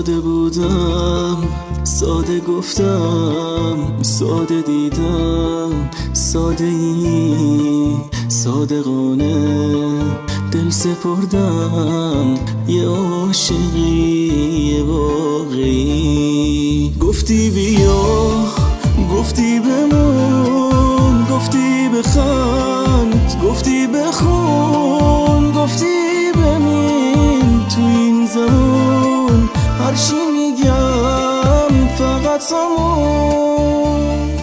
ساده بودم، ساده گفتم، ساده دیدم، ساده ای صادقانه دل سپردم، یه عاشقی واقعی. گفتی بیا، گفتی بمون، گفتی بخند، گفتی بخون، گفتی بمین تو این زمان. هرچی میگم فقط همون.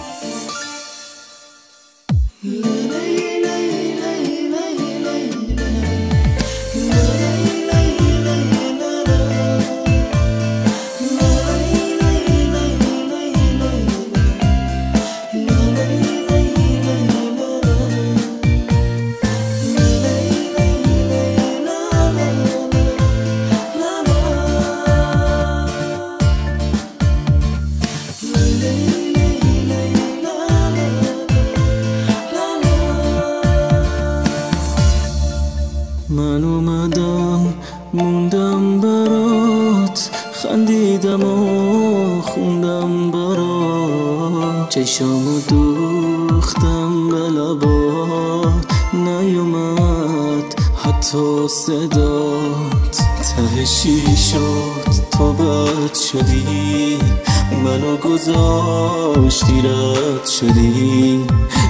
من اومدم موندم برات، خندیدم و خوندم برات، چشامو دوختم به لبات، نیومد حتی صدات. تهشی شد تو بد شدی، منو گذاشتی رد شدی.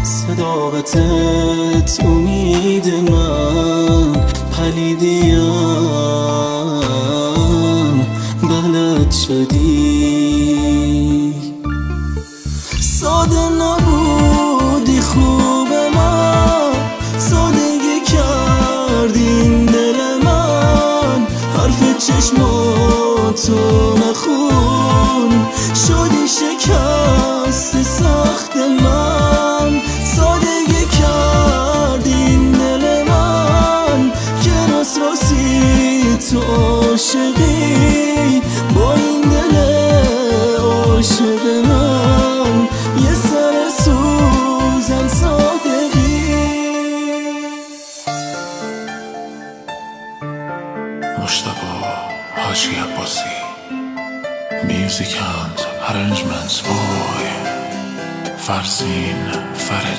صداقتت امید من، پلیدیم بلد شدی. ساده نبودی خوب من، سادگی کردین دل من. حرف چشماتو نخون، شدی شکست سخت من. سادگی کردین دل من، که راست راستی تو عاشقی. با این دل عاشق من، یه سر سوزن صادقی. مجتبی حاجی عباسی. Music and arrangements by Farzin Faraj.